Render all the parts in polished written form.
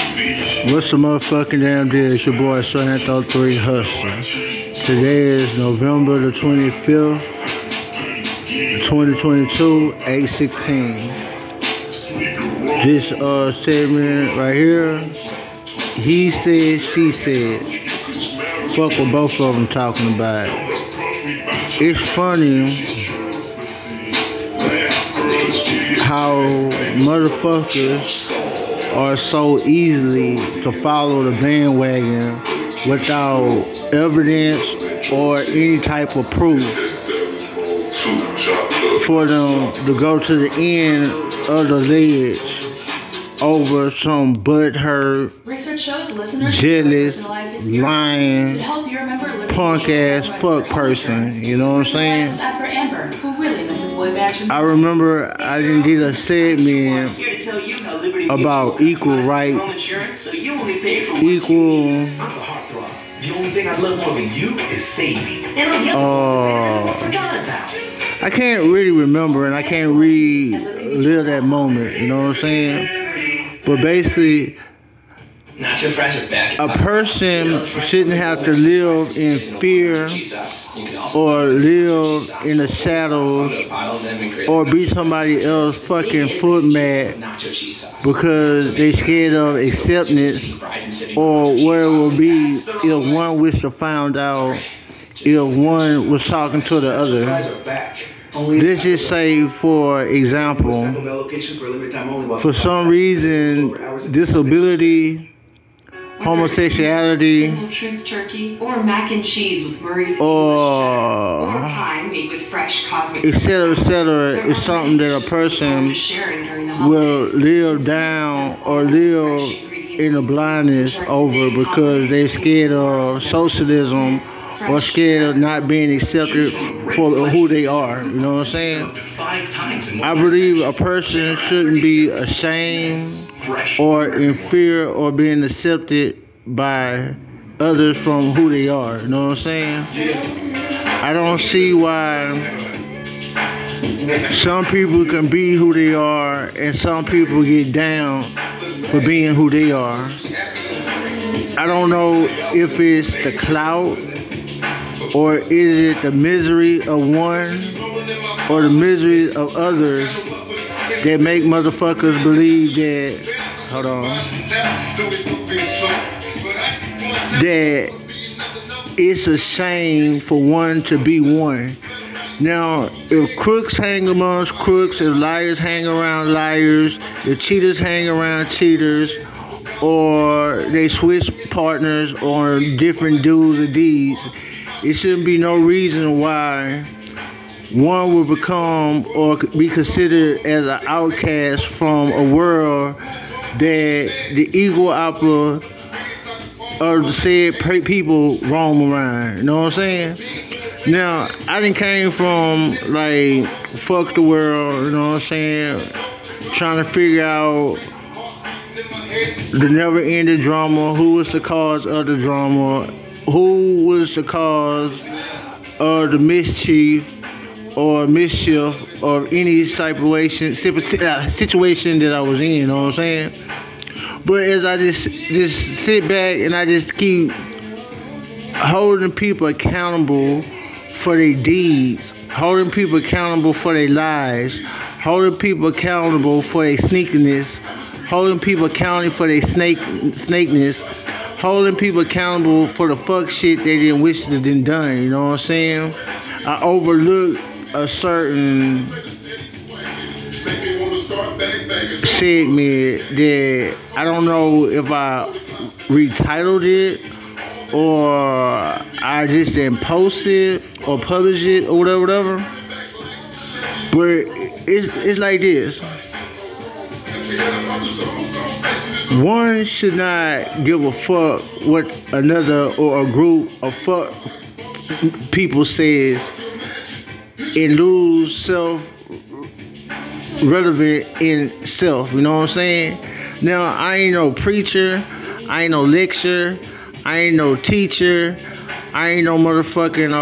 What's the motherfucking damn deal? It's your boy Santo 3 Hustler. Today is November the 25th, 2022, 8:16. This segment right here, he said, she said. Fuck what both of them talking about. It's funny how motherfuckers are so easily to follow the bandwagon without evidence or any type of proof for them to go to the end of the ledge over some butthurt, jealous, lying, punk ass fuck person. You know what I'm saying? I remember I didn't get a segment about equal rights, equal. The only thing I love more than you is saving. I can't really remember, and I can't relive that moment. You know what I'm saying? But basically, a person shouldn't have to live in fear or live in the shadows or be somebody else's fucking foot mat because they scared of acceptance or what it will be if one was to find out if one was talking to the other. Let's just say, for example, for some reason, disability, homosexuality, truth turkey, or mac and cheese with Murray's or pie made with fresh cosmic, etc., is something that a person will live down or live in the blindness over because they're scared of socialism or scared of not being accepted for who they are. You know what I'm saying? I believe a person shouldn't be ashamed or in fear or being accepted by others from who they are. You know what I'm saying? I don't see why some people can be who they are and some people get down for being who they are. I don't know if it's the clout or is it the misery of one or the misery of others that make motherfuckers believe that, that it's a shame for one to be one. Now, if crooks hang amongst crooks, if liars hang around liars, if cheaters hang around cheaters, or they switch partners on different do's or deeds, it shouldn't be no reason why one will become or be considered as an outcast from a world that the equal opera of the said people roam around. You know what I'm saying? Now, I done came from, like, fuck the world, you know what I'm saying? Trying to figure out the never-ending drama, who was the cause of the drama, who was the cause of the mischief or mischief of any situation that I was in, you know what I'm saying? But as I just sit back and I just keep holding people accountable for their deeds, holding people accountable for their lies, holding people accountable for their sneakiness, holding people accountable for their snakeness, holding people accountable for the fuck shit they didn't wish they done done, you know what I'm saying? I overlooked a certain segment that I don't know if I retitled it or I just didn't post it or publish it or whatever. But it's like this. One should not give a fuck what another or a group of fuck people says and lose self-relevant in self. You know what I'm saying? Now, I ain't no preacher. I ain't no lecturer. I ain't no teacher. I ain't no motherfucking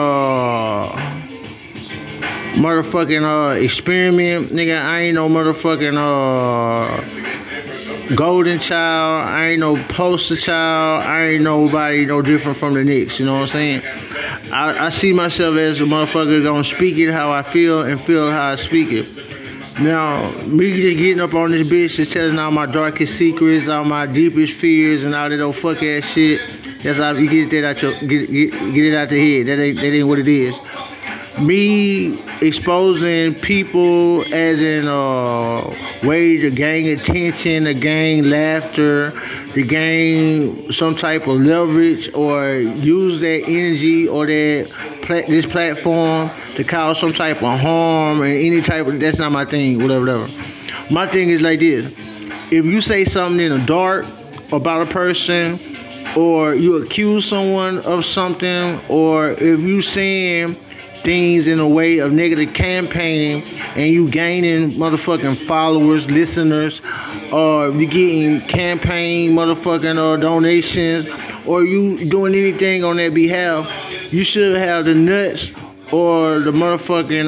experiment, nigga. I ain't no motherfucking golden child. I ain't no poster child. I ain't nobody no different from the Knicks. You know what I'm saying? I see myself as a motherfucker gonna speak it how I feel and feel how I speak it. Now, me just getting up on this bitch and telling all my darkest secrets, all my deepest fears, and all that old fuck ass shit. That's how you get it out your get it out the head. That ain't what it is. Me exposing people as in way to gain attention, to gain laughter, to gain some type of leverage, or use that energy or this platform to cause some type of harm and any type of, that's not my thing, whatever. My thing is like this: if you say something in the dark about a person, or you accuse someone of something, or if you saying things in a way of negative campaigning and you gaining motherfucking followers, listeners, or you getting campaign motherfucking donations, or you doing anything on that behalf, you should have the nuts or the motherfucking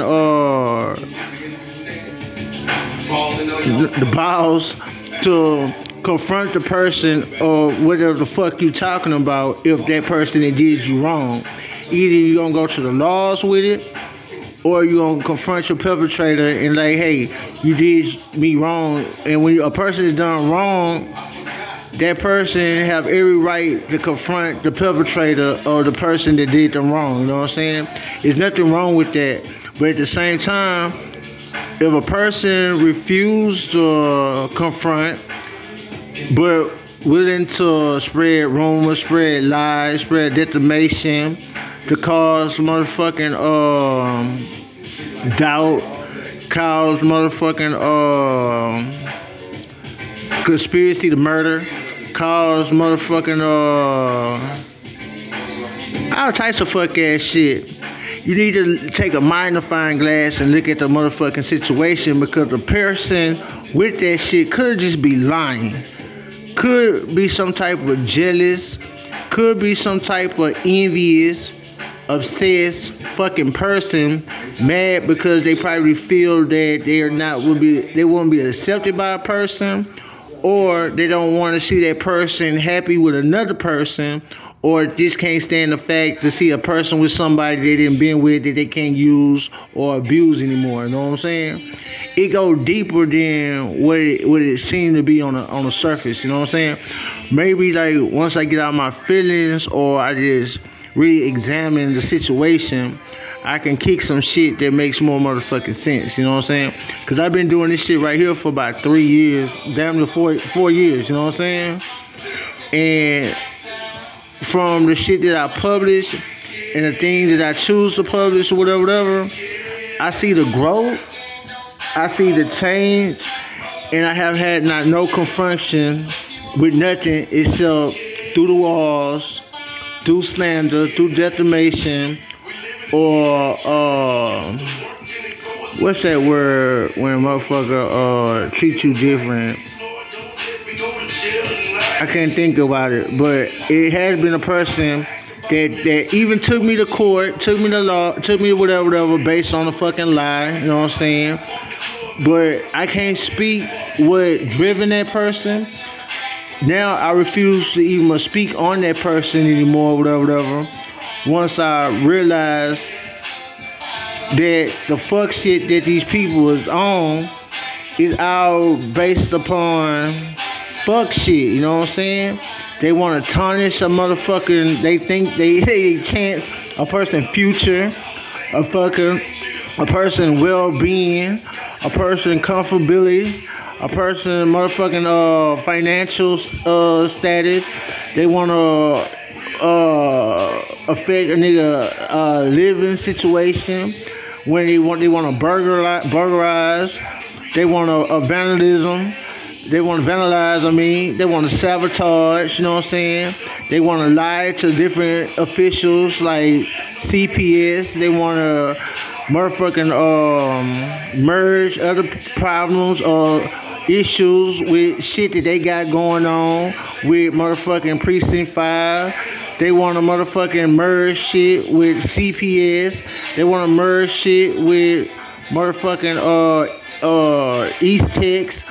the balls to confront the person or whatever the fuck you talking about if that person that did you wrong. Either you're going to go to the laws with it, or you're going to confront your perpetrator and like, hey, you did me wrong. And when a person is done wrong, that person have every right to confront the perpetrator or the person that did them wrong. You know what I'm saying? There's nothing wrong with that. But at the same time, if a person refused to confront, but willing to spread rumors, spread lies, spread defamation, to cause motherfucking doubt, cause motherfucking conspiracy to murder, cause motherfucking all types of fuck ass shit. You need to take a magnifying glass and look at the motherfucking situation, because the person with that shit could just be lying. Could be some type of jealous, could be some type of envious, obsessed fucking person, mad because they probably feel that they won't be accepted by a person, or they don't want to see that person happy with another person, or just can't stand the fact to see a person with somebody they didn't been with that they can't use or abuse anymore. You know what I'm saying? It goes deeper than what it seemed to be on the surface. You know what I'm saying? Maybe like once I get out my feelings, or I just really examine the situation, I can kick some shit that makes more motherfucking sense. You know what I'm saying? Because I've been doing this shit right here for about 3 years, damn near 4 years. You know what I'm saying? And from the shit that I publish and the things that I choose to publish or whatever, I see the growth, I see the change, and I have had no confrontation with nothing except through the walls, through slander, through defamation, or what's that word when a motherfucker treat you different? I can't think about it, but it has been a person that even took me to court, took me to law, took me to whatever, based on a fucking lie. You know what I'm saying? But I can't speak what driven that person. Now I refuse to even speak on that person anymore, whatever. Once I realize that the fuck shit that these people is on is all based upon fuck shit, you know what I'm saying? They want to tarnish a motherfucking, they think they chance a person future, a person well-being, a person comfortability, a person motherfucking financial status. They want to affect a nigga living situation. When they want to burglarize, they want to vandalism. They want to vandalize, they want to sabotage, you know what I'm saying? They want to lie to different officials like CPS. They want to motherfucking merge other problems or issues with shit that they got going on with motherfucking Precinct 5. They want to motherfucking merge shit with CPS. They want to merge shit with motherfucking East Tex.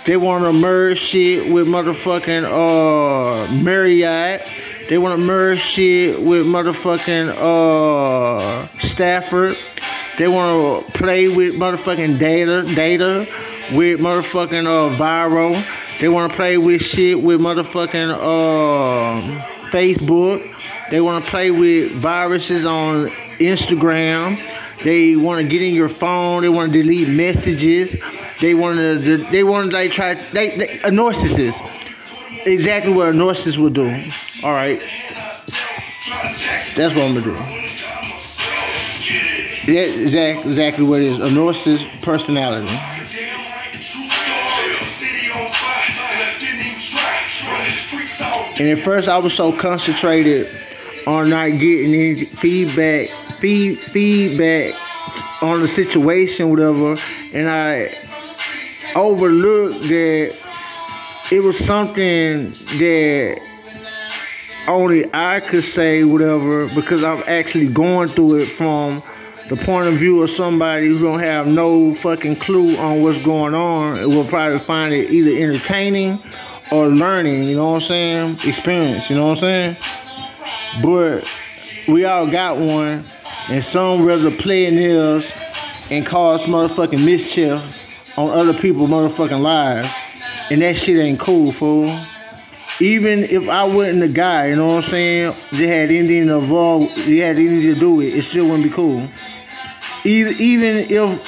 They want to merge shit with motherfucking Marriott. They want to merge shit with motherfucking Stafford. They want to play with motherfucking data with motherfucking Viro. They want to play with shit with motherfucking Facebook. They want to play with viruses on Instagram. They want to get in your phone. They want to delete messages. They want to like try a narcissist. Exactly what a narcissist would do. All right, that's what I'm gonna do. That's exactly what it is. A narcissist personality. And at first, I was so concentrated on not getting any feedback on the situation, whatever, and I overlooked that it was something that only I could say, whatever, because I'm actually going through it from the point of view of somebody who don't have no fucking clue on what's going on. It will probably find it either entertaining or learning, you know what I'm saying? Experience, you know what I'm saying? But we all got one, and some rather play in theirs and cause motherfucking mischief on other people's motherfucking lives. And that shit ain't cool, fool. Even if I wasn't the guy, you know what I'm saying, that had anything to do with it, it still wouldn't be cool. Even if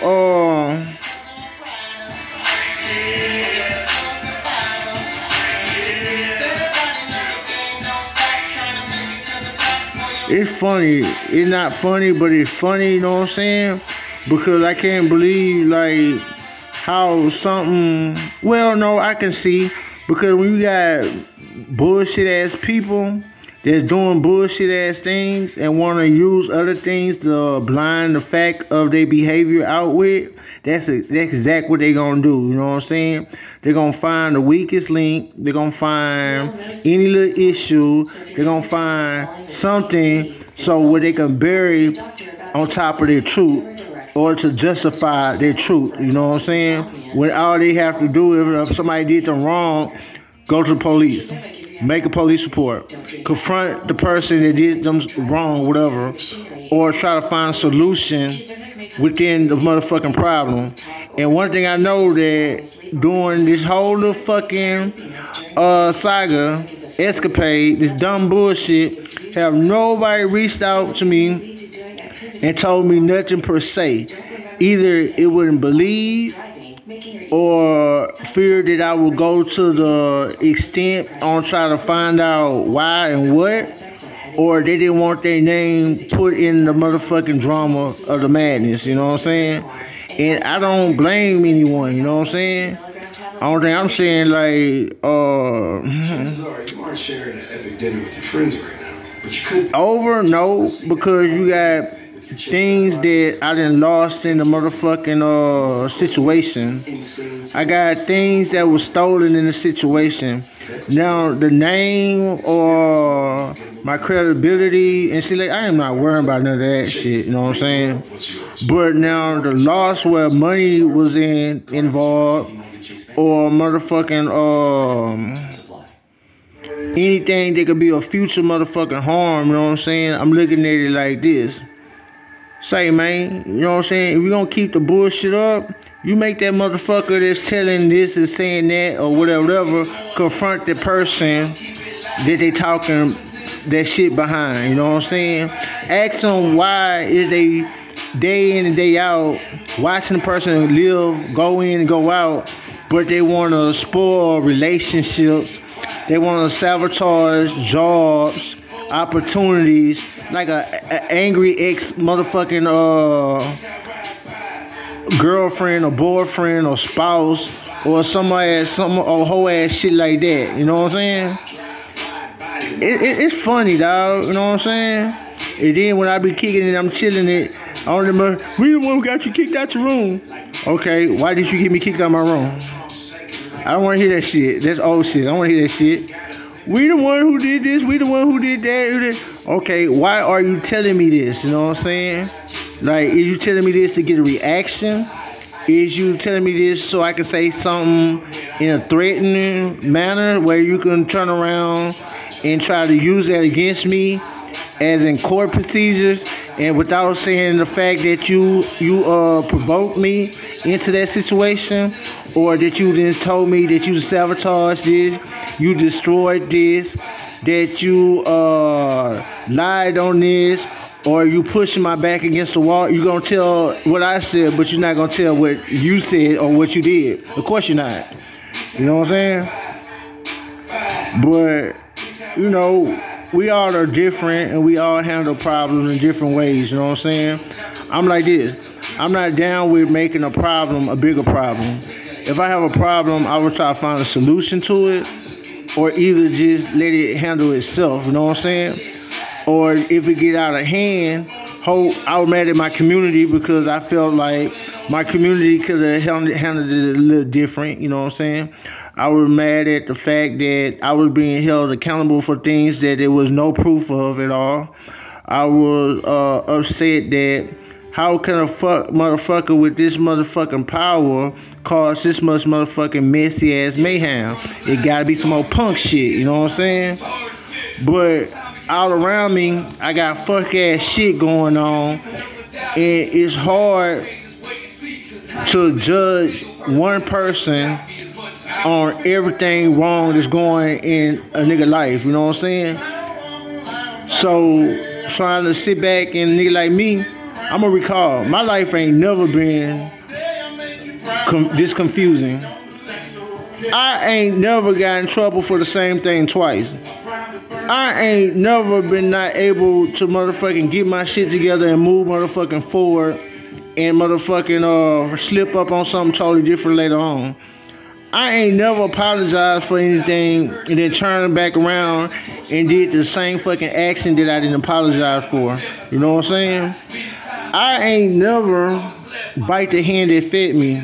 it's funny. It's not funny, but it's funny, you know what I'm saying? Because I can't believe, like, how something... Well, no, I can see. Because when you got bullshit-ass people that's doing bullshit-ass things and want to use other things to blind the fact of their behavior out with, that's exactly what they're going to do, you know what I'm saying? They're going to find the weakest link. They're going to find any little issue. They're going to find something so where they can bury on top of their truth or to justify their truth, you know what I'm saying? When all they have to do is, if somebody did them wrong, go to the police. Make a police report. Confront the person that did them wrong, whatever. Or try to find a solution within the motherfucking problem. And one thing I know that during this whole little fucking saga, escapade, this dumb bullshit, have nobody reached out to me and told me nothing per se. Either it wouldn't believe or fear that I would go to the extent on trying to find out why and what, or they didn't want their name put in the motherfucking drama of the madness, you know what I'm saying? And I don't blame anyone, you know what I'm saying? Only thing I'm saying, like, you aren't sharing an epic dinner with your friends right now, but you could. Over, no, because you got things that I done lost in the motherfucking situation. I got things that were stolen in the situation. Now the name or my credibility and shit, like, I am not worrying about none of that shit, you know what I'm saying? But now the loss where money was involved or motherfucking anything that could be a future motherfucking harm, you know what I'm saying? I'm looking at it like this. Say, man, you know what I'm saying? If we gonna keep the bullshit up, you make that motherfucker that's telling this and saying that or whatever, confront the person that they talking that shit behind, you know what I'm saying? Ask them why is they day in and day out watching the person live, go in and go out, but they want to spoil relationships, they want to sabotage jobs, opportunities, like a angry ex motherfucking girlfriend or boyfriend or spouse or somebody or whole ass shit like that. You know what I'm saying? It's funny, dog. You know what I'm saying? And then when I be kicking it, I'm chilling it. I don't remember. We the one who got you kicked out your room. Okay, why did you get me kicked out of my room? I don't want to hear that shit. That's old shit. I don't want to hear that shit. We the one who did this. We the one who did that. Okay, why are you telling me this? You know what I'm saying? Like, is you telling me this to get a reaction? Is you telling me this so I can say something in a threatening manner where you can turn around and try to use that against me as in court procedures, and without saying the fact that you provoked me into that situation, or that you just told me that you sabotaged this, you destroyed this, that you lied on this, or you pushing my back against the wall? You gonna tell what I said, but you're not gonna tell what you said or what you did. Of course you're not. You know what I'm saying? But you know, we all are different and we all handle problems in different ways. You know what I'm saying? I'm like this. I'm not down with making a problem a bigger problem. If I have a problem, I will try to find a solution to it, or either just let it handle itself. You know what I'm saying? Or if it get out of hand, I was mad at my community because I felt like my community could have handled it a little different. You know what I'm saying? I was mad at the fact that I was being held accountable for things that there was no proof of at all. I was upset that how can a motherfucker with this motherfucking power cause this much motherfucking messy ass mayhem? It gotta be some old punk shit, you know what I'm saying? But all around me, I got fuck ass shit going on, and it's hard to judge one person on everything wrong that's going in a nigga life, you know what I'm saying? So trying to sit back and nigga like me, I'ma recall my life ain't never been this confusing. I ain't never got in trouble for the same thing twice. I ain't never been not able to motherfucking get my shit together and move motherfucking forward and motherfucking slip up on something totally different later on. I ain't never apologized for anything and then turned back around and did the same fucking action that I didn't apologize for. You know what I'm saying? I ain't never bite the hand that fed me.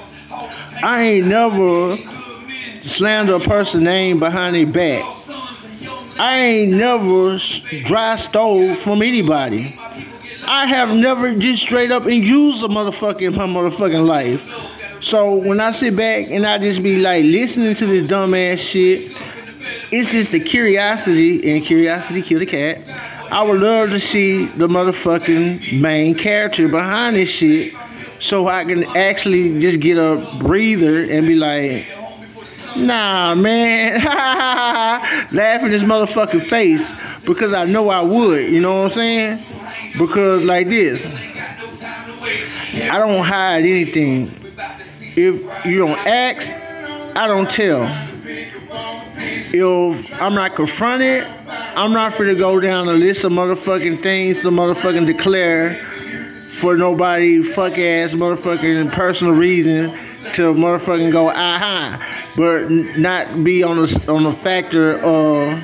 I ain't never slander a person's name behind their back. I ain't never dry stole from anybody. I have never just straight up and used a motherfucker in my motherfucking life. So when I sit back and I just be like listening to this dumbass shit, it's just the curiosity, and curiosity kill the cat. I would love to see the motherfucking main character behind this shit, so I can actually just get a breather and be like, nah, man, laugh in this motherfucking face, because I know I would, you know what I'm saying? Because like this, I don't hide anything. If you don't ask, I don't tell. If I'm not confronted, I'm not finna go down a list of motherfucking things to motherfucking declare for nobody fuck ass motherfucking personal reason to motherfucking go aha, but not be on the factor of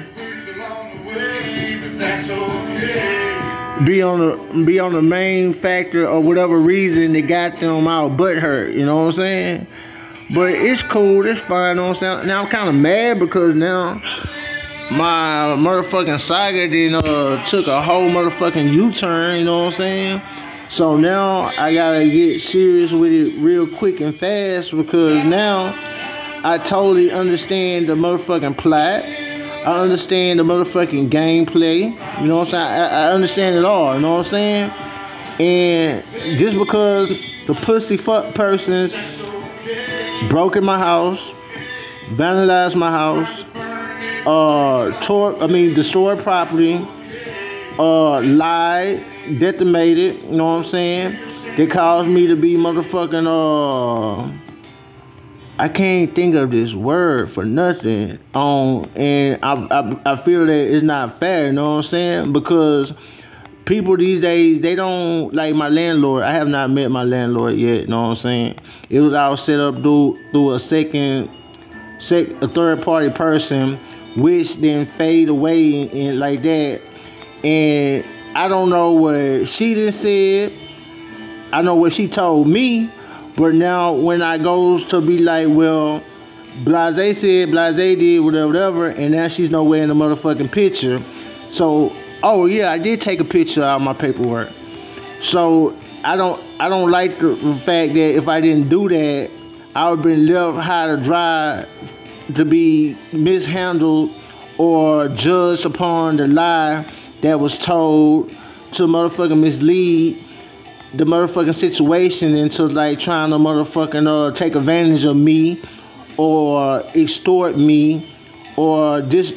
be on the main factor of whatever reason that got them out butt hurt. You know what I'm saying? But it's cool, it's fine. You know what I'm saying? Now I'm kind of mad because now my motherfucking saga took a whole motherfucking U-turn. You know what I'm saying? So now I gotta get serious with it real quick and fast, because now I totally understand the motherfucking plot. I understand the motherfucking gameplay. You know what I'm saying? I understand it all. You know what I'm saying? And just because the pussy fuck persons broke in my house, vandalized my house, destroyed property, lied, decimated, you know what I'm saying? They caused me to be motherfucking, I can't think of this word for nothing. And I feel that it's not fair, you know what I'm saying? Because people these days, they don't like my landlord. I have not met my landlord yet, you know what I'm saying? It was all set up through a third party person, which then fade away and like that. And I don't know what she done said. I know what she told me. But now when I goes to be like, well, Blase said, Blase did, whatever, and now she's nowhere in the motherfucking picture. So, oh yeah, I did take a picture out of my paperwork. So I don't like the fact that if I didn't do that, I would have been left high to dry to be mishandled or judged upon the lie that was told to motherfucking mislead the motherfucking situation into like trying to motherfucking take advantage of me or extort me or this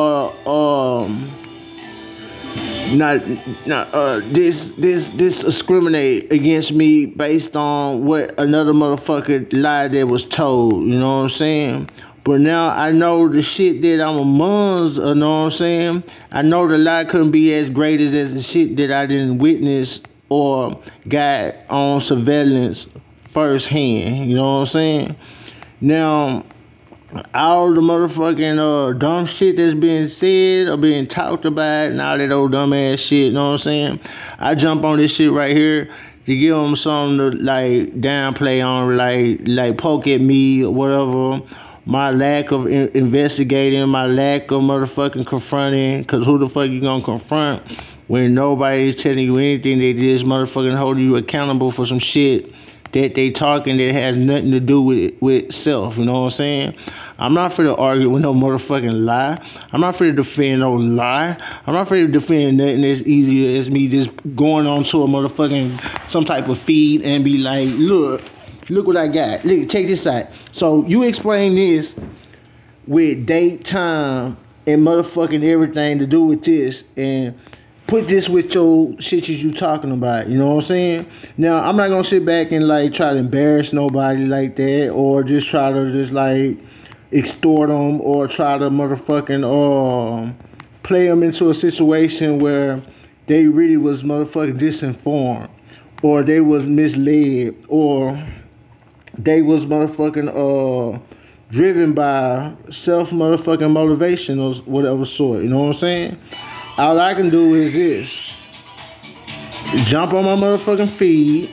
discriminate against me based on what another motherfucker lie that was told, you know what I'm saying? But now I know the shit that I'm amongst, you know what I'm saying? I know the lie couldn't be as great as the shit that I didn't witness or got on surveillance firsthand, you know what I'm saying? Now, all the motherfucking dumb shit that's being said or being talked about and all that old dumb ass shit, you know what I'm saying? I jump on this shit right here to give them something to like downplay on, like poke at me or whatever. My lack of investigating, my lack of motherfucking confronting, because who the fuck you gonna confront when nobody's telling you anything? They just motherfucking holding you accountable for some shit that they talking that has nothing to do with self, you know what I'm saying? I'm not for to argue with no motherfucking lie. I'm not for to defend no lie. I'm not for to defend nothing as easy as me just going on to a motherfucking some type of feed and be like, look what I got. Look, check this out. So you explain this with date, time, and motherfucking everything to do with this, and put this with your shit that you talking about, you know what I'm saying? Now, I'm not gonna sit back and like try to embarrass nobody like that, or just try to just like extort them, or try to motherfucking play them into a situation where they really was motherfucking disinformed, or they was misled, or they was motherfucking driven by self motherfucking motivation or whatever sort, you know what I'm saying? All I can do is this: jump on my motherfucking feed,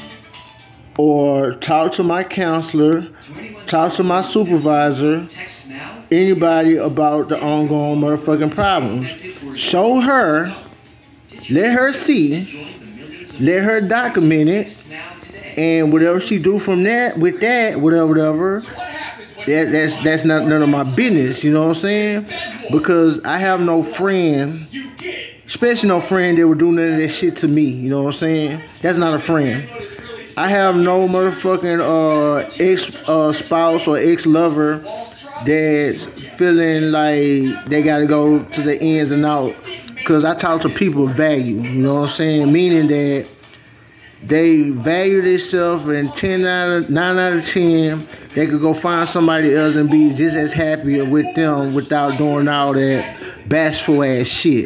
or talk to my counselor, talk to my supervisor, anybody about the ongoing motherfucking problems. Show her, let her see, let her document it, and whatever she do from that, with that, whatever. That's not none of my business, you know what I'm saying? Because I have no friend, especially no friend that would do none of that shit to me, you know what I'm saying? That's not a friend. I have no motherfucking ex-spouse or ex-lover that's feeling like they gotta go to the ins and out. Because I talk to people of value, you know what I'm saying? Meaning that they value themselves, and 9 out of 10, they could go find somebody else and be just as happy with them without doing all that bashful ass shit,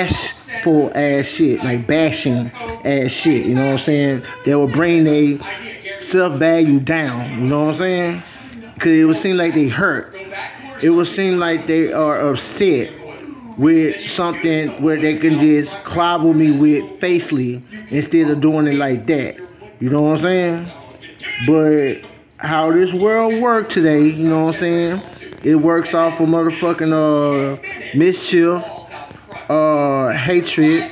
like bashing ass shit, you know what I'm saying? That will bring their self-value down, you know what I'm saying? Because it would seem like they hurt. It would seem like they are upset with something where they can just clobber me with facely instead of doing it like that. You know what I'm saying? But how this world works today, you know what I'm saying? It works off of motherfucking mischief, hatred,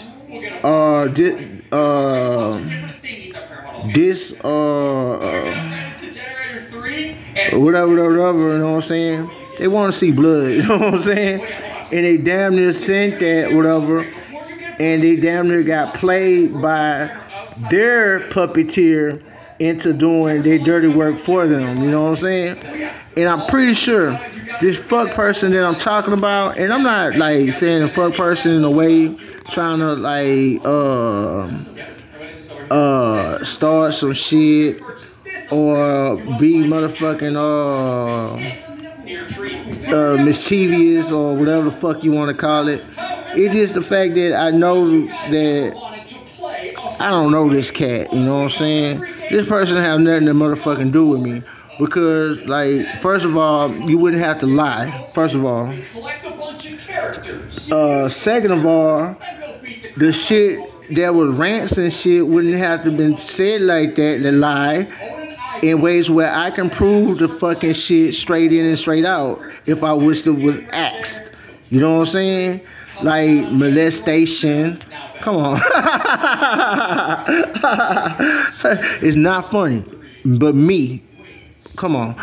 whatever, you know what I'm saying? They want to see blood, you know what I'm saying? And they damn near sent that, whatever, and they damn near got played by their puppeteer into doing their dirty work for them, you know what I'm saying? And I'm pretty sure this fuck person that I'm talking about, and I'm not like saying a fuck person in a way trying to like start some shit or be motherfucking mischievous or whatever the fuck you want to call it. It's just the fact that I know that I don't know this cat, you know what I'm saying? This person have nothing to motherfucking do with me. Because, like, first of all, you wouldn't have to lie, first of all. Second of all, the shit that was rants and shit wouldn't have to been said like that, the lie, in ways where I can prove the fucking shit straight in and straight out if I wish it was asked. You know what I'm saying? Like molestation, Come on. It's not funny, but me. Come on.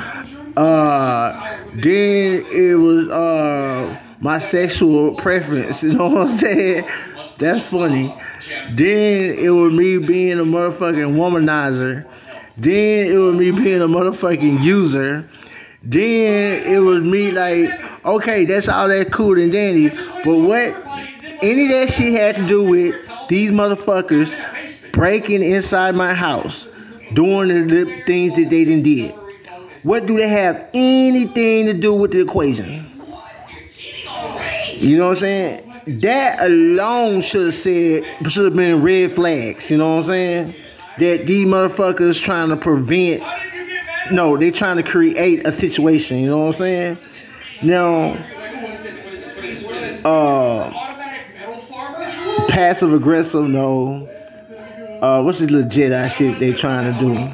Then it was my sexual preference. You know what I'm saying? That's funny. Then it was me being a motherfucking womanizer. Then it was me being a motherfucking user. Then it was me like, okay, that's all that cool and dandy. But what any of that shit had to do with these motherfuckers breaking inside my house, doing the things that they done did. What do they have anything to do with the equation? You know what I'm saying? That alone should have been red flags. You know what I'm saying? That these motherfuckers trying to prevent. No, they trying to create a situation. You know what I'm saying? Now, passive aggressive. No. What's this legit ass shit they trying to do?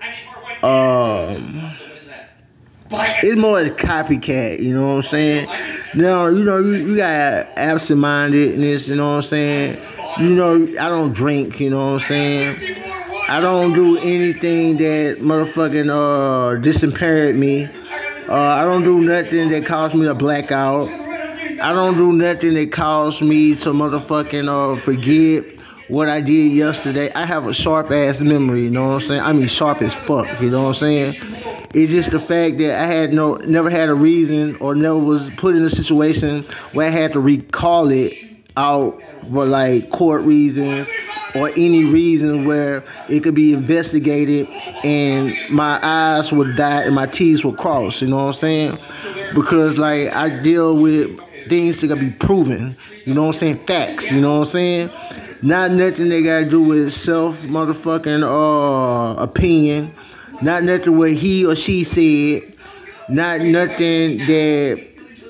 It's more a copycat, you know what I'm saying? Now, you got absent-mindedness, you know what I'm saying? I don't drink, you know what I'm saying? I don't do anything that motherfucking disimpaired me. I don't do nothing that caused me to black out. I don't do nothing that caused me to motherfucking forget what I did yesterday. I have a sharp ass memory, you know what I'm saying? I mean sharp as fuck, you know what I'm saying? It's just the fact that I had never had a reason or never was put in a situation where I had to recall it out for like court reasons or any reason where it could be investigated and my eyes would dot and my T's would cross, you know what I'm saying? Because like I deal with things that gotta be proven, you know what I'm saying? Facts, you know what I'm saying? Not nothing they gotta do with self motherfucking opinion. Not nothing what he or she said. Not nothing that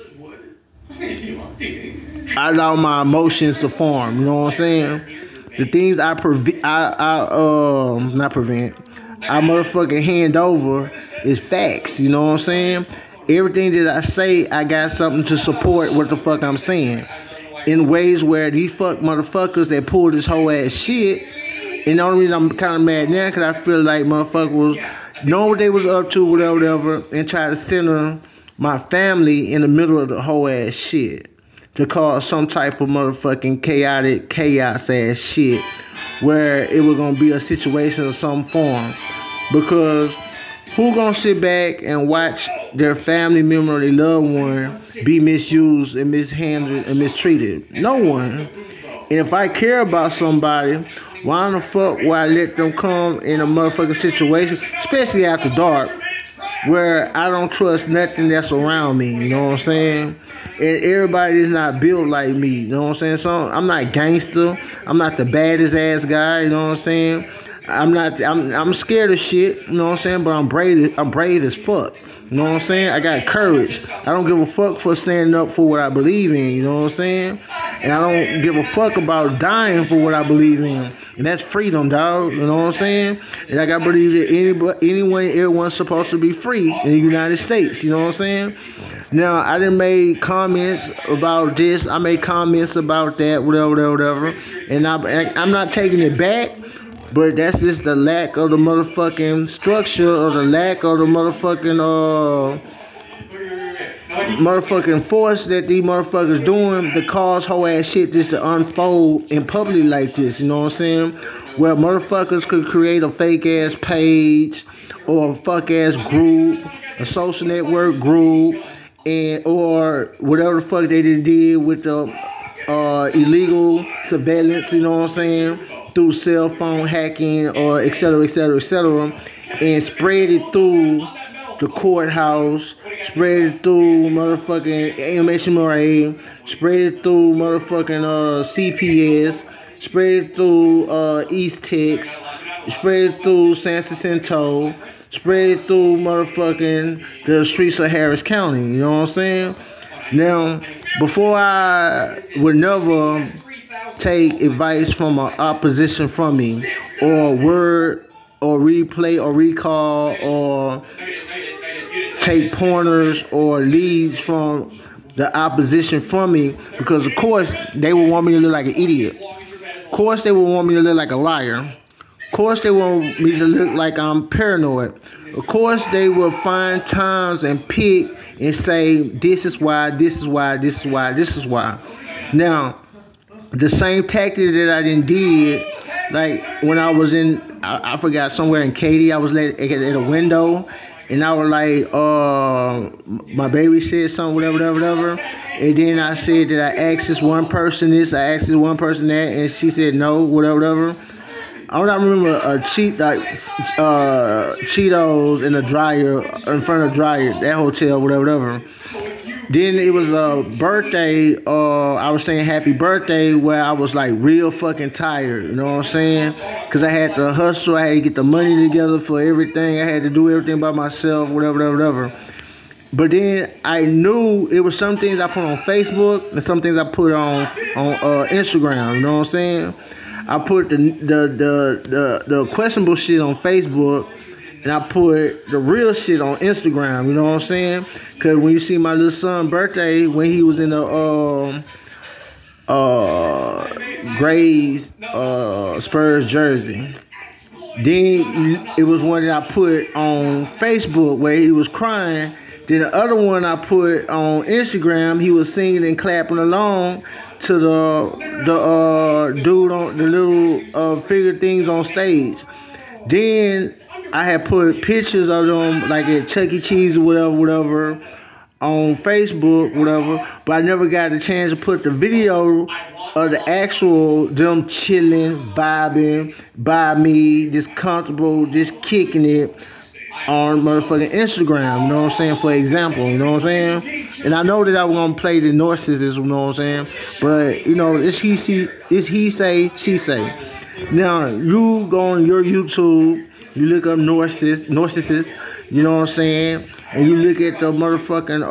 I allow my emotions to form. You know what I'm saying? The things I motherfucking hand over is facts. You know what I'm saying? Everything that I say, I got something to support what the fuck I'm saying. In ways where these fuck motherfuckers that pull this whole ass shit. And the only reason I'm kind of mad now because I feel like motherfuckers was know what they was up to, whatever, and try to center my family in the middle of the whole ass shit to cause some type of motherfucking chaotic chaos ass shit where it was gonna be a situation of some form. Because who gonna sit back and watch their family member or their loved one be misused and mishandled and mistreated? No one. And if I care about somebody, why the fuck would I let them come in a motherfucking situation, especially after dark, where I don't trust nothing that's around me, you know what I'm saying? And everybody is not built like me, you know what I'm saying? So I'm not gangster, I'm not the baddest ass guy, you know what I'm saying? I'm scared of shit, you know what I'm saying? But I'm brave as fuck. You know what I'm saying? I got courage. I don't give a fuck for standing up for what I believe in, you know what I'm saying? And I don't give a fuck about dying for what I believe in. And that's freedom, dog. You know what I'm saying? And like I believe that everyone's supposed to be free in the United States. You know what I'm saying? Now, I done made comments about this. I made comments about that, whatever. And I'm not taking it back. But that's just the lack of the motherfucking structure or the lack of the motherfucking force that these motherfuckers doing to cause whole ass shit just to unfold in public like this, you know what I'm saying? Where motherfuckers could create a fake ass page or a fuck ass group, a social network group, and or whatever the fuck they did with the illegal surveillance, you know what I'm saying? Through cell phone hacking or et cetera, and spread it through the courthouse, spread it through motherfucking AMHMRA, spread it through motherfucking CPS, spread it through East Tex, spread it through San Jacinto, spread it through motherfucking the streets of Harris County, you know what I'm saying? Now, before I would never take advice from an opposition from me, or word, or replay, or recall, or take pointers or leads from the opposition from me, because of course they would want me to look like an idiot. Of course, they would want me to look like a liar. Of course, they want me to look like I'm paranoid. Of course, they will find times and pick and say, this is why, this is why, this is why, this is why. Now, the same tactic that I did, like when I was I forgot, somewhere in Katy, I was at a window, and I was like, my baby said something, whatever. And then I said that I asked this one person this, I asked this one person that, and she said no, whatever. I don't remember Cheetos in a dryer, in front of the dryer, that hotel, whatever. Then it was a birthday, I was saying happy birthday, where I was like real fucking tired, you know what I'm saying? Because I had to hustle, I had to get the money together for everything, I had to do everything by myself, whatever. But then I knew it was some things I put on Facebook and some things I put on Instagram, you know what I'm saying? I put the questionable shit on Facebook, and I put the real shit on Instagram, you know what I'm saying? Because when you see my little son's birthday, when he was in the Grays Spurs jersey, then it was one that I put on Facebook where he was crying. Then the other one I put on Instagram, he was singing and clapping along to the dude on the little figure things on stage. Then I had put pictures of them like at Chuck E. Cheese or whatever on Facebook, whatever. But I never got the chance to put the video of the actual them chilling, vibing by me, just comfortable, just kicking it on motherfucking Instagram, you know what I'm saying, for example, you know what I'm saying? And I know that I was gonna play the narcissist, you know what I'm saying? But, you know, it's he say, she say. Now, you go on your YouTube, you look up narcissist, you know what I'm saying? And you look at the motherfucking,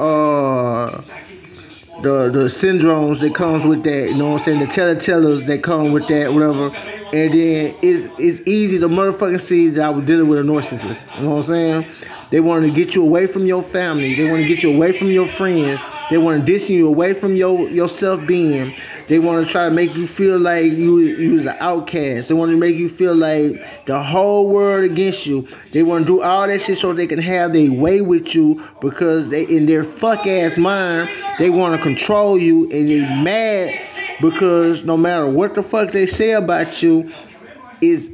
the syndromes that comes with that, you know what I'm saying? The tellers that come with that, whatever. And then it's easy to motherfucking see that I was dealing with a narcissist. You know what I'm saying? They want to get you away from your family. They want to get you away from your friends. They want to distance you away from your self-being. They want to try to make you feel like you was an outcast. They want to make you feel like the whole world against you. They want to do all that shit so they can have their way with you, because they, in their fuck-ass mind, they want to control you, and they mad because no matter what the fuck they say about you, is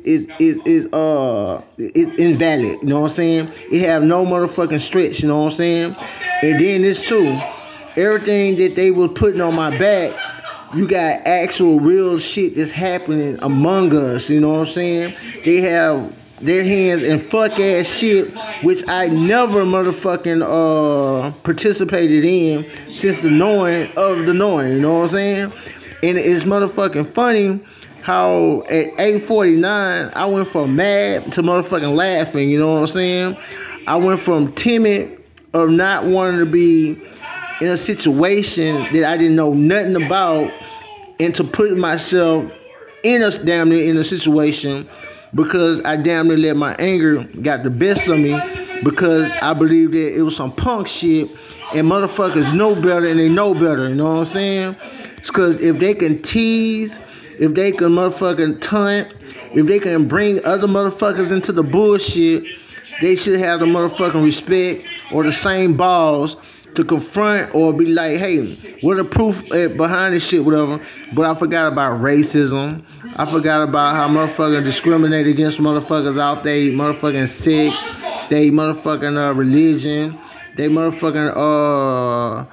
invalid, you know what I'm saying? It have no motherfucking stretch, you know what I'm saying? And then this too, everything that they was putting on my back, you got actual real shit that's happening among us, you know what I'm saying? They have their hands in fuck ass shit, which I never motherfucking participated in since the knowing of the knowing, you know what I'm saying? And it's motherfucking funny how at 8:49 I went from mad to motherfucking laughing, you know what I'm saying? I went from timid of not wanting to be in a situation that I didn't know nothing about, into putting myself in a situation because I damn near let my anger got the best of me, because I believe that it was some punk shit and motherfuckers know better and they know better, you know what I'm saying? It's because if they can tease, if they can motherfucking taunt, if they can bring other motherfuckers into the bullshit, they should have the motherfucking respect or the same balls to confront or be like, hey, what the proof behind this shit, whatever. But I forgot about racism. I forgot about how motherfuckers discriminate against motherfuckers out there, motherfucking sex, they motherfucking religion, they motherfucking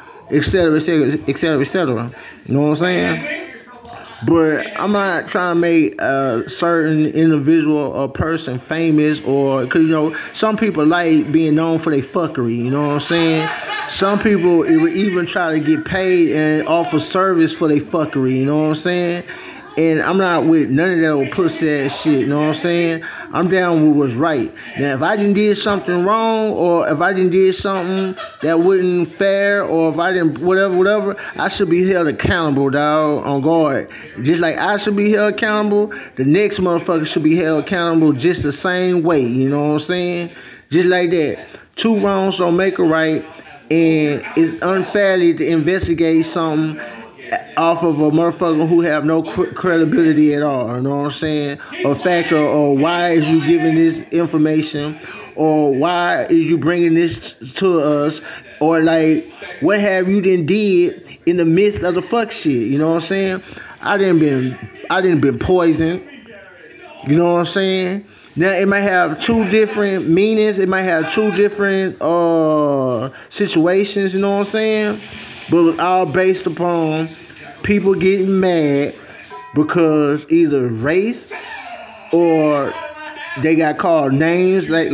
etc. You know what I'm saying? But I'm not trying to make a certain individual or person famous, or, because, you know, some people like being known for their fuckery, you know what I'm saying? Some people would even try to get paid and offer service for their fuckery, you know what I'm saying? And I'm not with none of that old pussy ass shit, you know what I'm saying? I'm down with what's right. Now, if I done did something wrong, or if I done did something that wasn't fair, or if I didn't whatever, I should be held accountable, dog, on guard. Just like I should be held accountable, the next motherfucker should be held accountable just the same way, you know what I'm saying? Just like that. Two wrongs don't make a right, and it's unfairly to investigate something off of a motherfucker who have no credibility at all. You know what I'm saying? A factor, or why is you giving this information, or why is you bringing this to us, or like what have you done did in the midst of the fuck shit. You know what I'm saying? I didn't been poisoned. You know what I'm saying? Now it might have two different meanings. It might have two different situations. You know what I'm saying? But it's all based upon people getting mad because either race or they got called names like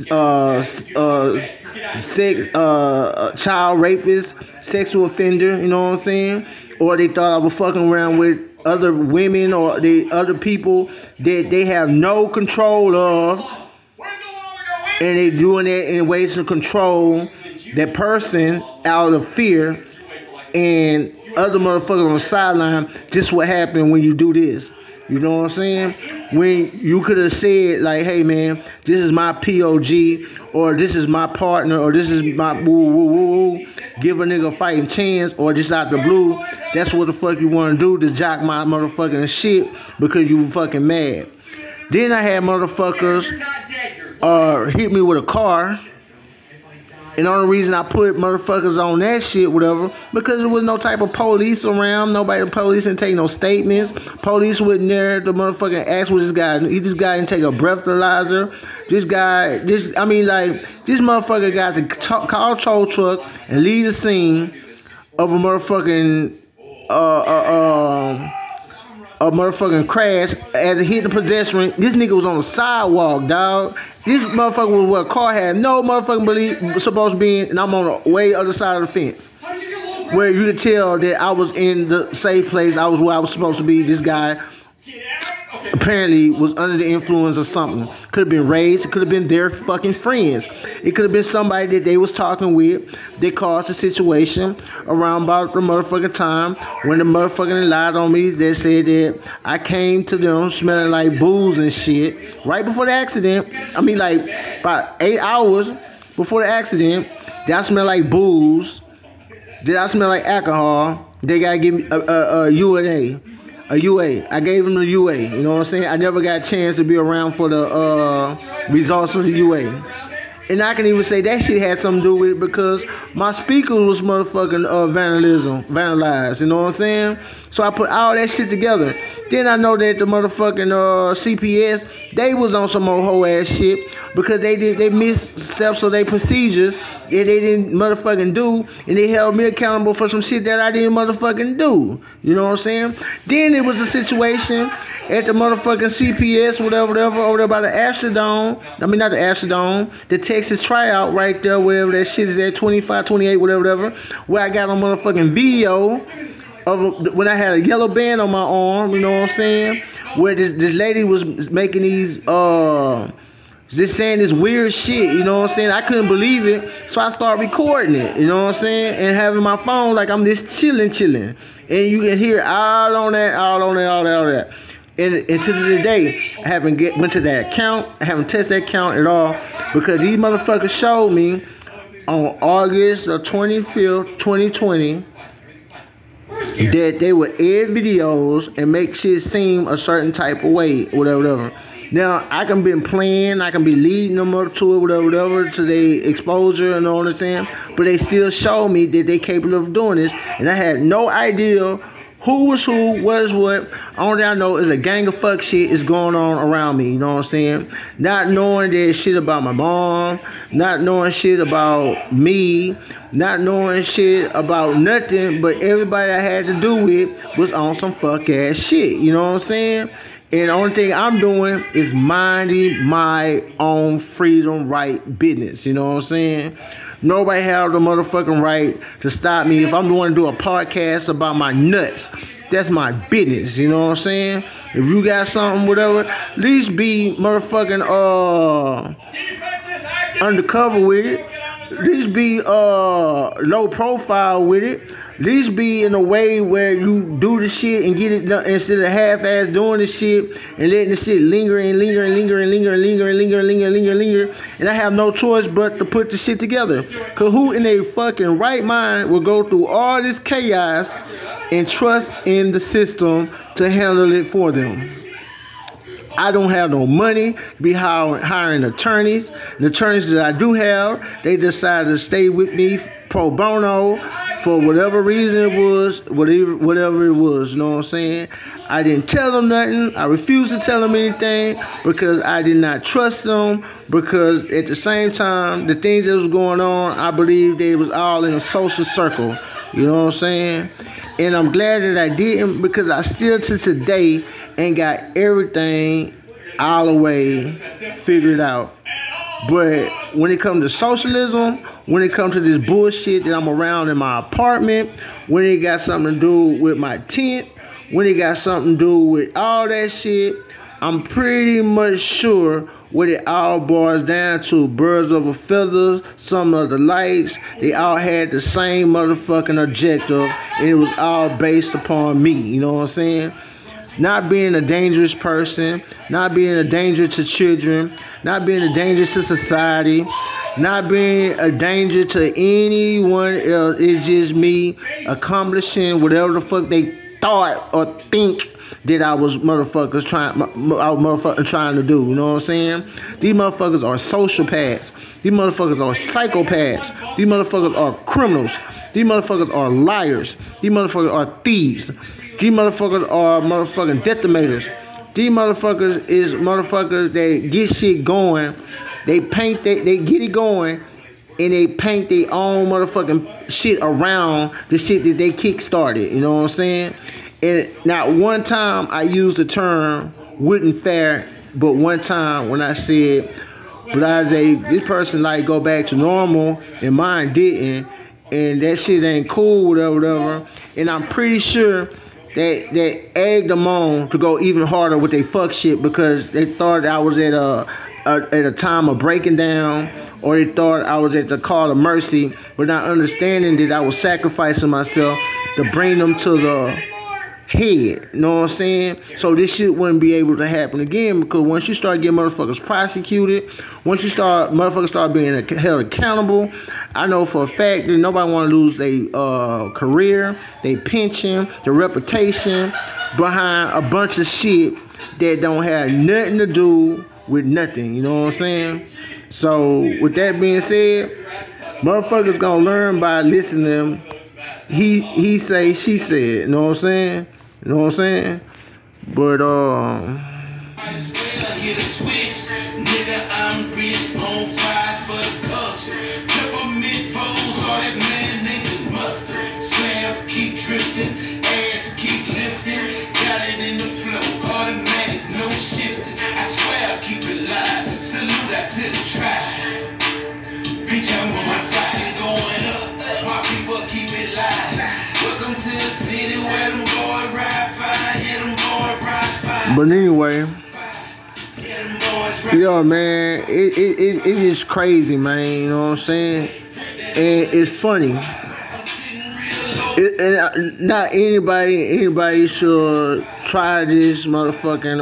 child rapist, sexual offender. You know what I'm saying? Or they thought I was fucking around with other women or the other people that they have no control of, and they doing it in ways to control that person out of fear, and other motherfuckers on the sideline. Just what happened when you do this. You know what I'm saying? When you could have said like, hey man, this is my POG, or this is my partner, or this is my woo, give a nigga a fighting chance, or just out the blue, that's what the fuck you want to do, to jock my motherfucking shit because you fucking mad. Then I had motherfuckers hit me with a car. And the only reason I put motherfuckers on that shit, whatever, because there was no type of police around. Nobody, police didn't take no statements. Police wasn't there. The motherfucking asked with this guy. This guy didn't take a breathalyzer. This motherfucker got to call a tow truck and leave the scene of a motherfucking crash as it hit the pedestrian. This nigga was on the sidewalk, dog. This motherfucker was where a car had no motherfucking supposed to be in, and I'm on the way other side of the fence, where you could tell that I was in the safe place. I was where I was supposed to be. This guy apparently was under the influence of something. Could have been rage. It could have been their fucking friends. It could have been somebody that they was talking with. They caused a situation around about the motherfucking time when the motherfucking lied on me. They said that I came to them smelling like booze and shit right before the accident. I mean, like about 8 hours before the accident. Did I smell like booze? Did I smell like alcohol? They gotta give me a UA. I gave him the UA. You know what I'm saying? I never got a chance to be around for the results of the UA. And I can even say that shit had something to do with it because my speaker was motherfucking vandalized. You know what I'm saying? So I put all that shit together. Then I know that the motherfucking CPS, they was on some old hoe ass shit because they missed steps of their procedures that they didn't motherfucking do, and they held me accountable for some shit that I didn't motherfucking do. You know what I'm saying? Then it was a situation at the motherfucking CPS, whatever, over there by the Astrodome. I mean, not the Astrodome, the Texas tryout right there, wherever that shit is at, 25, 28, whatever, where I got on motherfucking video of when I had a yellow band on my arm, you know what I'm saying? Where this lady was making these, just saying this weird shit, you know what I'm saying? I couldn't believe it, so I started recording it, you know what I'm saying? And having my phone like I'm just chilling. And you can hear all that. And to this day, I haven't went to that account. I haven't tested that account at all because these motherfuckers showed me on August the 25th, 2020, that they would edit videos and make shit seem a certain type of way, whatever. Now, I can be playing, I can be leading them up to it, whatever, to their exposure and all the time, but they still show me that they capable of doing this, and I had no idea who was who, what is what. Only I know is a gang of fuck shit is going on around me, you know what I'm saying? Not knowing that shit about my mom, not knowing shit about me, not knowing shit about nothing, but everybody I had to do with was on some fuck ass shit, you know what I'm saying? And the only thing I'm doing is minding my own freedom right business, you know what I'm saying? Nobody have the motherfucking right to stop me. If I'm going to do a podcast about my nuts, that's my business, you know what I'm saying? If you got something, whatever, at least be motherfucking undercover with it. At least be low profile with it. At least be in a way where you do the shit and get it done instead of half-ass doing the shit and letting the shit linger. And I have no choice but to put the shit together. Cause who in a fucking right mind will go through all this chaos and trust in the system to handle it for them. I don't have no money to be hiring attorneys. The attorneys that I do have, they decided to stay with me pro bono for whatever reason it was, whatever it was, you know what I'm saying? I didn't tell them nothing. I refused to tell them anything because I did not trust them, because at the same time, the things that was going on, I believe they was all in a social circle, you know what I'm saying? And I'm glad that I didn't, because I still to today ain't got everything all the way figured out. But when it comes to socialism, when it comes to this bullshit that I'm around in my apartment, when it got something to do with my tent, when it got something to do with all that shit, I'm pretty much sure what it all boils down to. Birds of a feather, some of the likes, they all had the same motherfucking objective, and it was all based upon me, you know what I'm saying? Not being a dangerous person, not being a danger to children, not being a danger to society, not being a danger to anyone else. It's just me accomplishing whatever the fuck they thought or think that I was motherfuckers trying to do. You know what I'm saying? These motherfuckers are sociopaths. These motherfuckers are psychopaths. These motherfuckers are criminals. These motherfuckers are liars. These motherfuckers are thieves. These motherfuckers are motherfucking detonations. These motherfuckers is motherfuckers that get shit going. They get it going, and they paint their own motherfucking shit around the shit that they kick-started. You know what I'm saying? And not one time I used the term wouldn't fare, but one time when I said, Blase, this person like go back to normal, and mine didn't, and that shit ain't cool, whatever. And I'm pretty sure that egged them on to go even harder with their fuck shit, because they thought I was at a time of breaking down, or they thought I was at the call of mercy, but not understanding that I was sacrificing myself to bring them to the head. You know what I'm saying? So this shit wouldn't be able to happen again, because once you start getting motherfuckers prosecuted, once you start motherfuckers start being held accountable, I know for a fact that nobody want to lose their career, their pension, their reputation behind a bunch of shit that don't have nothing to do with nothing. You know what I'm saying? So with that being said, motherfuckers gonna learn by listening to them. He say, she said. You know what I'm saying? You know what I'm saying? But keep drifting, ass keep lifting, got it in the flow, automatic, no shifting. I swear I'll keep it live. Salute out to the tribe. Bitch, I'm on my side, going up. My people keep it live. Welcome to the city where them boys ride fine. Yeah, them boys ride fine. But anyway, yo, man, it is crazy, man. You know what I'm saying? And it's funny. And not anybody should try this motherfucking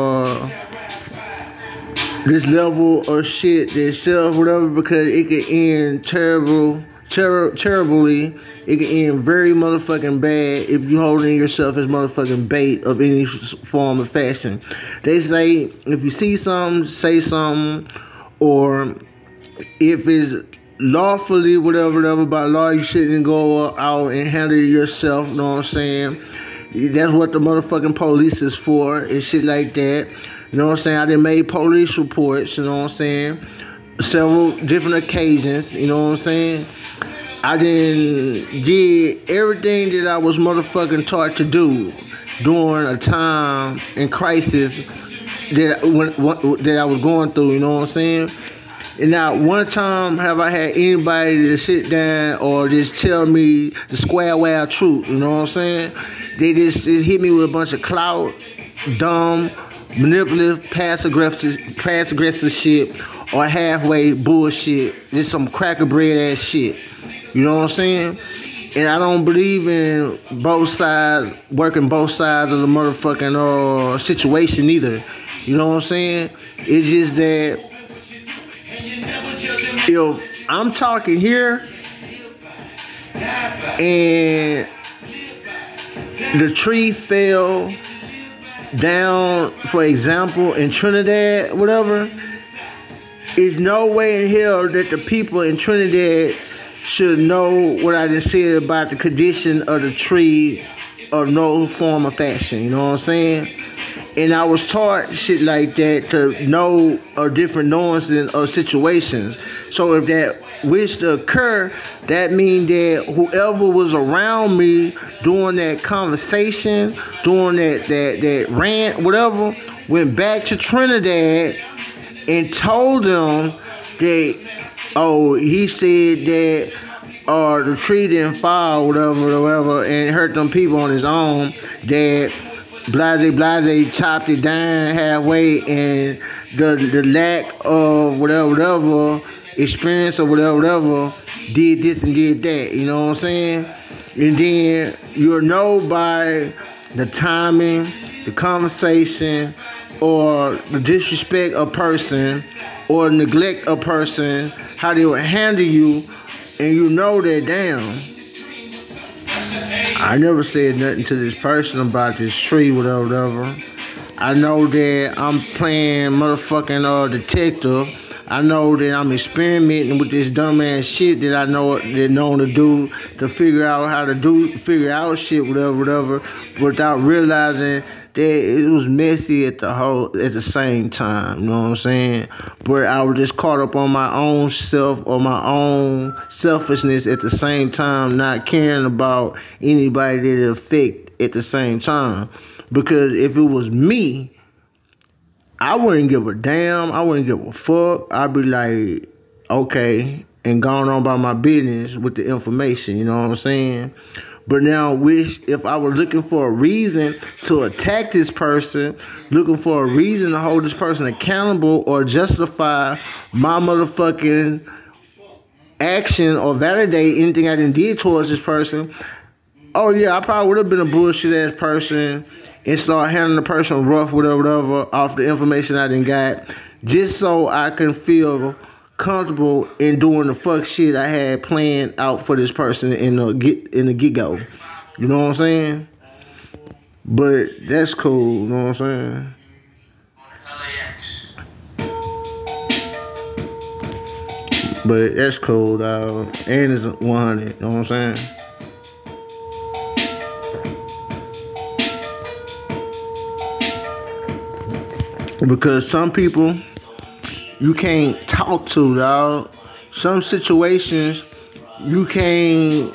this level of shit themselves, whatever, because it could end terribly. It can end very motherfucking bad if you holding yourself as motherfucking bait of any form of fashion. They say if you see something, say something, or if it's lawfully, whatever, by law, you shouldn't go out and handle it yourself, you know what I'm saying? That's what the motherfucking police is for, and shit like that. You know what I'm saying? I done made police reports, you know what I'm saying? Several different occasions, you know what I'm saying? I did everything that I was motherfucking taught to do during a time in crisis that I was going through, you know what I'm saying? And not one time have I had anybody to sit down or just tell me the square wild truth, you know what I'm saying? They just hit me with a bunch of clout, dumb, manipulative, passive-aggressive shit, or halfway bullshit, just some cracker bread ass shit. You know what I'm saying? And I don't believe in both sides, working both sides of the motherfucking situation either. You know what I'm saying? It's just that if I'm talking here and the tree fell down, for example, in Trinidad, whatever, there's no way in hell that the people in Trinidad should know what I just said about the condition of the tree of no form or fashion, you know what I'm saying? And I was taught shit like that to know different nuances of situations. So if that wish to occur, that means that whoever was around me during that conversation, during that rant, whatever, went back to Trinidad and told them that, oh, he said that the tree didn't fall, whatever, and hurt them people on his own, that Blase chopped it down halfway, and the lack of whatever experience or whatever did this and did that, you know what I'm saying? And then you'll know by the timing, the conversation, or the disrespect of a person, or neglect a person, how they will handle you, and you know that, damn, I never said nothing to this person about this tree, whatever. I know that I'm playing motherfucking detective. I know that I'm experimenting with this dumbass shit that I know they're known to do to figure out how to figure out shit, whatever, without realizing that it was messy at the same time, you know what I'm saying? But I was just caught up on my own self or my own selfishness at the same time, not caring about anybody that it affect at the same time. Because if it was me, I wouldn't give a damn. I wouldn't give a fuck. I'd be like, okay, and gone on about my business with the information, you know what I'm saying? But now, if I was looking for a reason to attack this person, looking for a reason to hold this person accountable or justify my motherfucking action or validate anything I done did towards this person, oh yeah, I probably would have been a bullshit ass person and start handling the person rough, whatever, off the information I done got, just so I can feel comfortable in doing the fuck shit I had planned out for this person in the get-go. You know what I'm saying? But that's cool, you know what I'm saying? But that's cool, dog. And it's 100, you know what I'm saying? Because some people you can't talk to, dog. Some situations you can't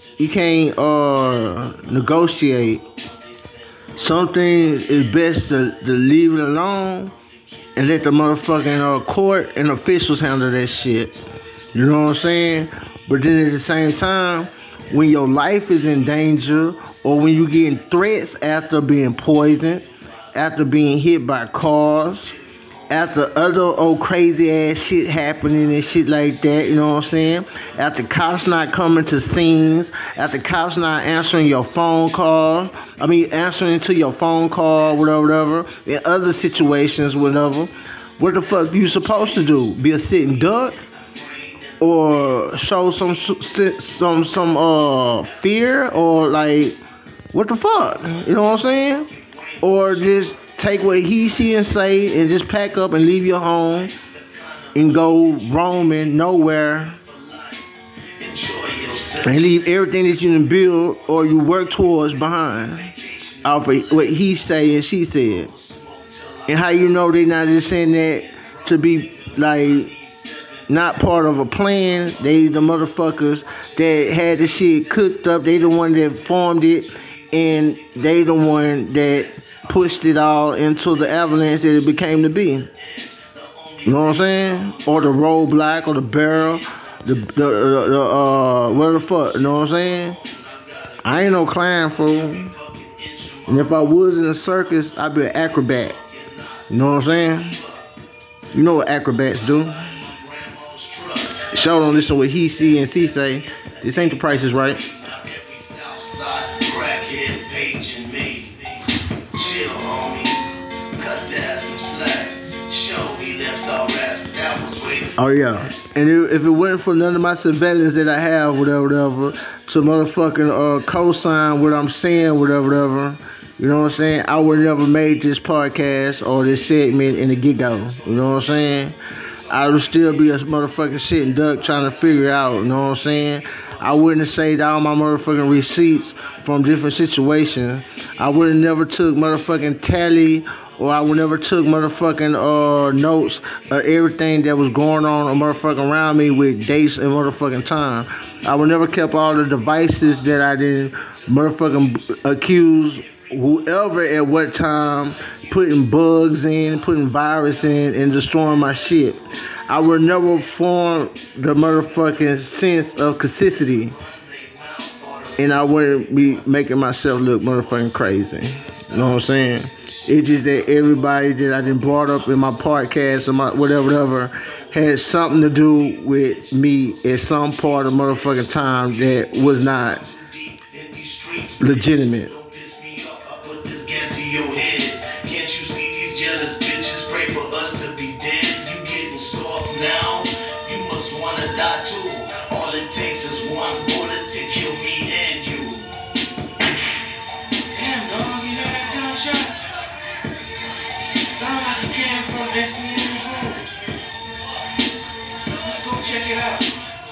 negotiate. Some things is best to leave it alone and let the motherfucking court and officials handle that shit. You know what I'm saying? But then at the same time, when your life is in danger, or when you getting threats after being poisoned, after being hit by cars, after other old crazy ass shit happening and shit like that, you know what I'm saying? After cops not coming to scenes, after cops not answering your phone call, answering to your phone call, whatever, in other situations, whatever, what the fuck you supposed to do? Be a sitting duck? Or show some fear? Or like, what the fuck? You know what I'm saying? Or just take what he see and say and just pack up and leave your home and go roaming nowhere and leave everything that you done build or you work towards behind off of what he say and she said. And how you know they not just saying that to be like not part of a plan. They the motherfuckers that had the shit cooked up. They the one that formed it, and they the one that pushed it all into the avalanche that it became to be. You know what I'm saying? Or the roadblock, or the barrel, what the fuck? You know what I'm saying? I ain't no clown, fool. And if I was in a circus, I'd be an acrobat. You know what I'm saying? You know what acrobats do. Show don't listen to what he see and she say. This ain't The Price Is Right. Cut that some slack. Show we left our ass, but that was way Oh yeah, and if it wasn't for none of my surveillance that I have, whatever, to motherfucking co-sign what I'm saying, whatever, you know what I'm saying? I would never made this podcast or this segment in the get-go. You know what I'm saying? I would still be a motherfucking sitting duck trying to figure it out. You know what I'm saying? I wouldn't have saved all my motherfucking receipts from different situations. I would have never took motherfucking tally, or I would never took motherfucking notes of everything that was going on or motherfucking around me with dates and motherfucking time. I would never kept all the devices that I didn't motherfucking accuse whoever at what time putting bugs in, putting virus in, and destroying my shit. I would never form the motherfucking sense of consistency, and I wouldn't be making myself look motherfucking crazy. You know what I'm saying? It's just that everybody that I done brought up in my podcast or my whatever had something to do with me at some part of motherfucking time that was not legitimate. Can't you see these jealous bitches pray for us to be dead? You getting soft now? You must wanna die too. All it takes is one bullet to kill me and you. Damn dog, you know that gunshot? Sound like it came from SPN's room. Let's go check it out.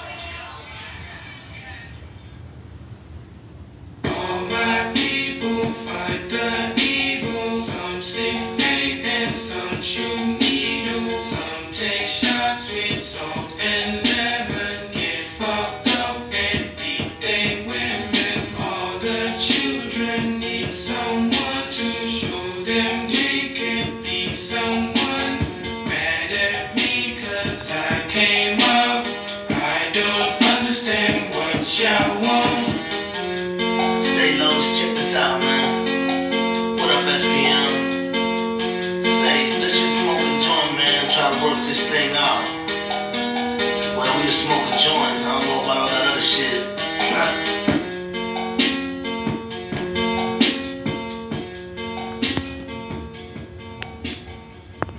All my people fight the evil. Some stick bait and some shoot needles. Some take shots with salt and lemon. Get fucked up and beat they women. All the children need some